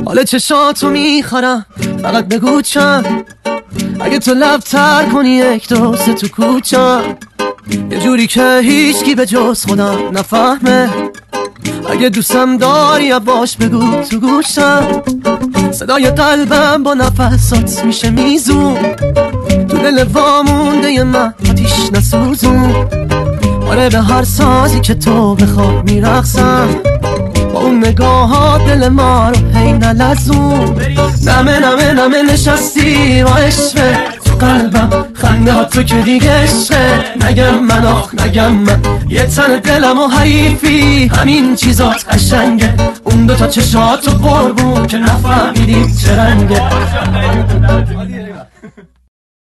حال چشاتو میخورم فقط بگو چند، اگه تو لب تر کنی یک دو سه تو کوچم، یه جوری که هیچکی به جز خودم نفهمه. اگه دوستم داری باش بگو تو گوشم، صدای قلبم با نفسات میشه میزون، تو دل وامونده من آتیش نسوزون. آره به هر سازی که تو بخواد میرقصم، با اون نگاهات دل ما رو هی نلزون. نمه نمه نمه نشستی با عشقه تو قلبم، خنده ها تو که دیگه عشقه. نگم من آخ نگم من یه تن دلم و حریفی، همین چیزات قشنگه. اون دوتا چشاتو قربون که نفهمیدیم چه رنگه.